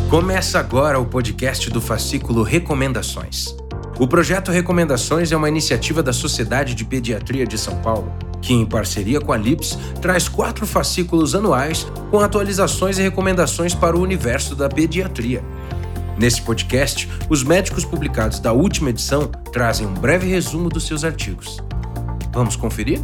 Começa agora o podcast do fascículo Recomendações. O projeto Recomendações é uma iniciativa da Sociedade de Pediatria de São Paulo, que, em parceria com a LIPS, traz 4 fascículos anuais com atualizações e recomendações para o universo da pediatria. Nesse podcast, os médicos publicados da última edição trazem um breve resumo dos seus artigos. Vamos conferir?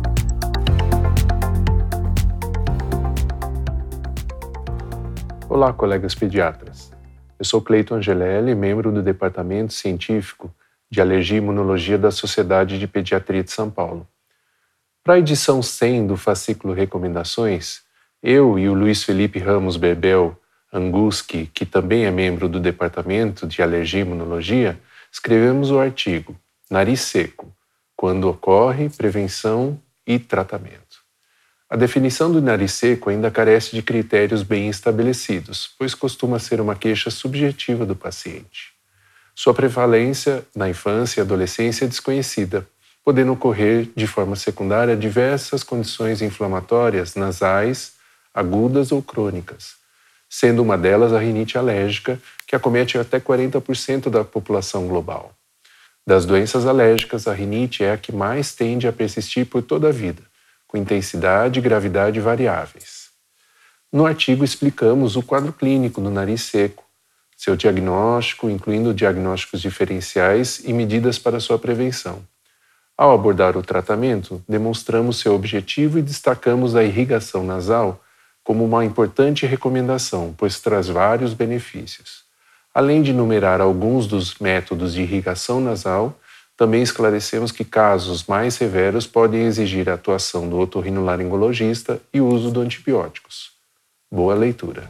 Olá, colegas pediatras. Eu sou Cleiton Angelelli, membro do Departamento Científico de Alergia e Imunologia da Sociedade de Pediatria de São Paulo. Para a edição 100 do fascículo Recomendações, eu e o Luiz Felipe Ramos Bebel Anguski, que também é membro do Departamento de Alergia e Imunologia, escrevemos o artigo Nariz Seco, quando ocorre, prevenção e tratamento. A definição do nariz seco ainda carece de critérios bem estabelecidos, pois costuma ser uma queixa subjetiva do paciente. Sua prevalência na infância e adolescência é desconhecida, podendo ocorrer de forma secundária diversas condições inflamatórias nasais, agudas ou crônicas, sendo uma delas a rinite alérgica, que acomete até 40% da população global. Das doenças alérgicas, a rinite é a que mais tende a persistir por toda a vida, com intensidade e gravidade variáveis. No artigo explicamos o quadro clínico do nariz seco, seu diagnóstico, incluindo diagnósticos diferenciais e medidas para sua prevenção. Ao abordar o tratamento, demonstramos seu objetivo e destacamos a irrigação nasal como uma importante recomendação, pois traz vários benefícios. Além de enumerar alguns dos métodos de irrigação nasal, também esclarecemos que casos mais severos podem exigir a atuação do otorrinolaringologista e o uso de antibióticos. Boa leitura!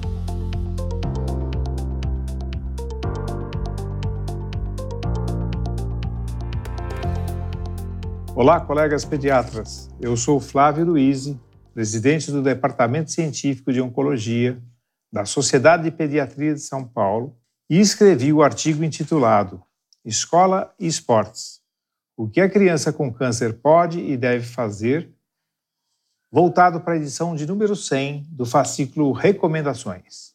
Olá, colegas pediatras. Eu sou Flávio Luiz, presidente do Departamento Científico de Oncologia da Sociedade de Pediatria de São Paulo, e escrevi o artigo intitulado Escola e Esportes. O que a criança com câncer pode e deve fazer, voltado para a edição de número 100 do fascículo Recomendações.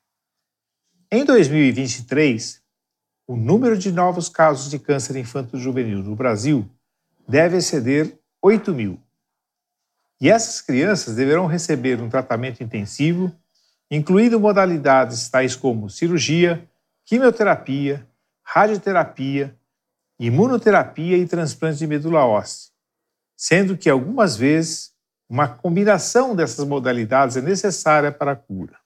Em 2023, o número de novos casos de câncer infanto-juvenil no Brasil deve exceder 8.000. E essas crianças deverão receber um tratamento intensivo, incluindo modalidades tais como cirurgia, quimioterapia, radioterapia, imunoterapia e transplante de medula óssea, sendo que algumas vezes uma combinação dessas modalidades é necessária para a cura.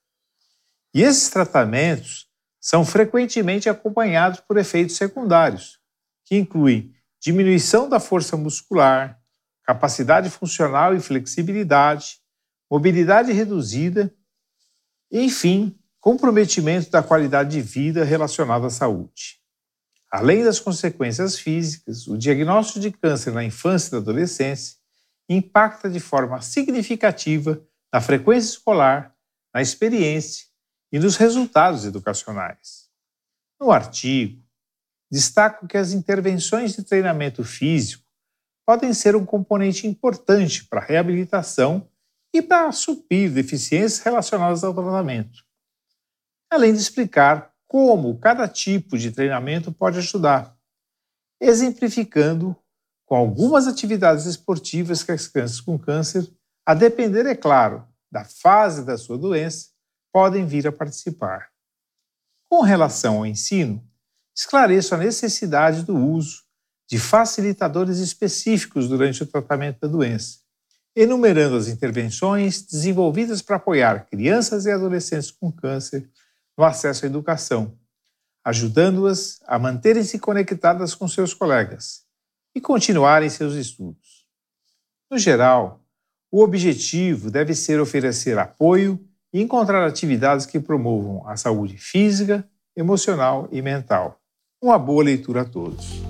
E esses tratamentos são frequentemente acompanhados por efeitos secundários, que incluem diminuição da força muscular, capacidade funcional e flexibilidade, mobilidade reduzida, e, enfim, comprometimento da qualidade de vida relacionado à saúde. Além das consequências físicas, o diagnóstico de câncer na infância e na adolescência impacta de forma significativa na frequência escolar, na experiência e nos resultados educacionais. No artigo, destaco que as intervenções de treinamento físico podem ser um componente importante para a reabilitação e para suprir deficiências relacionadas ao tratamento, além de explicar como cada tipo de treinamento pode ajudar, exemplificando com algumas atividades esportivas que as crianças com câncer, a depender, é claro, da fase da sua doença, podem vir a participar. Com relação ao ensino, esclareço a necessidade do uso de facilitadores específicos durante o tratamento da doença, enumerando as intervenções desenvolvidas para apoiar crianças e adolescentes com câncer no acesso à educação, ajudando-as a manterem-se conectadas com seus colegas e continuarem seus estudos. No geral, o objetivo deve ser oferecer apoio e encontrar atividades que promovam a saúde física, emocional e mental. Uma boa leitura a todos.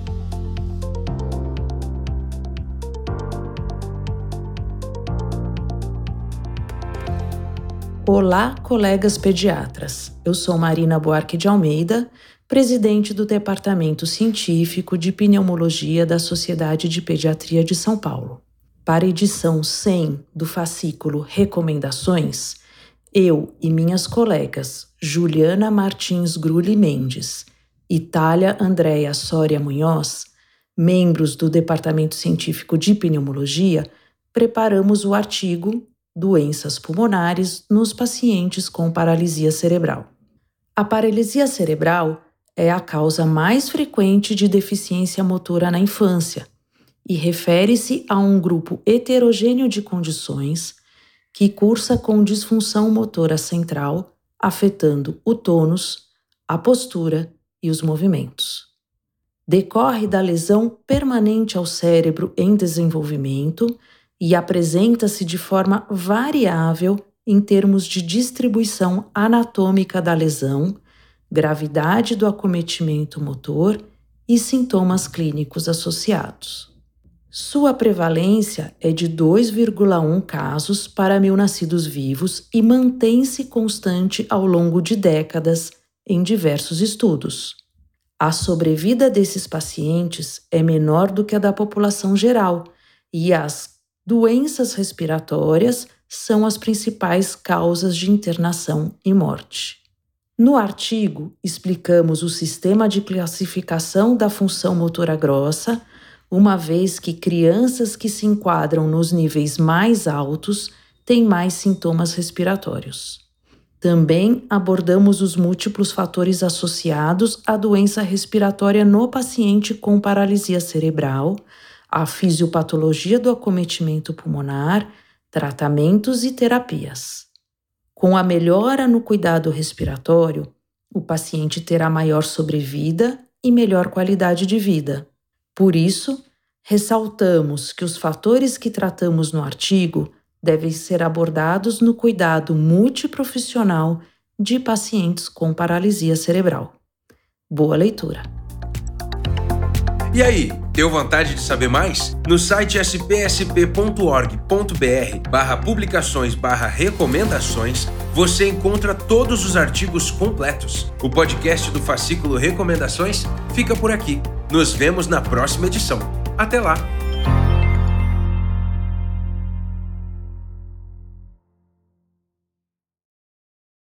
Olá, colegas pediatras. Eu sou Marina Buarque de Almeida, presidente do Departamento Científico de Pneumologia da Sociedade de Pediatria de São Paulo. Para a edição 100 do fascículo Recomendações, Eu e minhas colegas Juliana Martins Grulli Mendes e Thalia Andréa Soria Munhoz, membros do Departamento Científico de Pneumologia, preparamos o artigo Doenças pulmonares nos pacientes com paralisia cerebral. A paralisia cerebral é a causa mais frequente de deficiência motora na infância e refere-se a um grupo heterogêneo de condições que cursa com disfunção motora central, afetando o tônus, a postura e os movimentos. Decorre da lesão permanente ao cérebro em desenvolvimento e apresenta-se de forma variável em termos de distribuição anatômica da lesão, gravidade do acometimento motor e sintomas clínicos associados. Sua prevalência é de 2,1 casos para 1.000 nascidos vivos e mantém-se constante ao longo de décadas em diversos estudos. A sobrevida desses pacientes é menor do que a da população geral e as doenças respiratórias são as principais causas de internação e morte. No artigo, explicamos o sistema de classificação da função motora grossa, uma vez que crianças que se enquadram nos níveis mais altos têm mais sintomas respiratórios. Também abordamos os múltiplos fatores associados à doença respiratória no paciente com paralisia cerebral, a fisiopatologia do acometimento pulmonar, tratamentos e terapias. Com a melhora no cuidado respiratório, o paciente terá maior sobrevida e melhor qualidade de vida. Por isso, ressaltamos que os fatores que tratamos no artigo devem ser abordados no cuidado multiprofissional de pacientes com paralisia cerebral. Boa leitura! E aí, deu vontade de saber mais? No site spsp.org.br/publicações/recomendações você encontra todos os artigos completos. O podcast do fascículo Recomendações fica por aqui. Nos vemos na próxima edição. Até lá!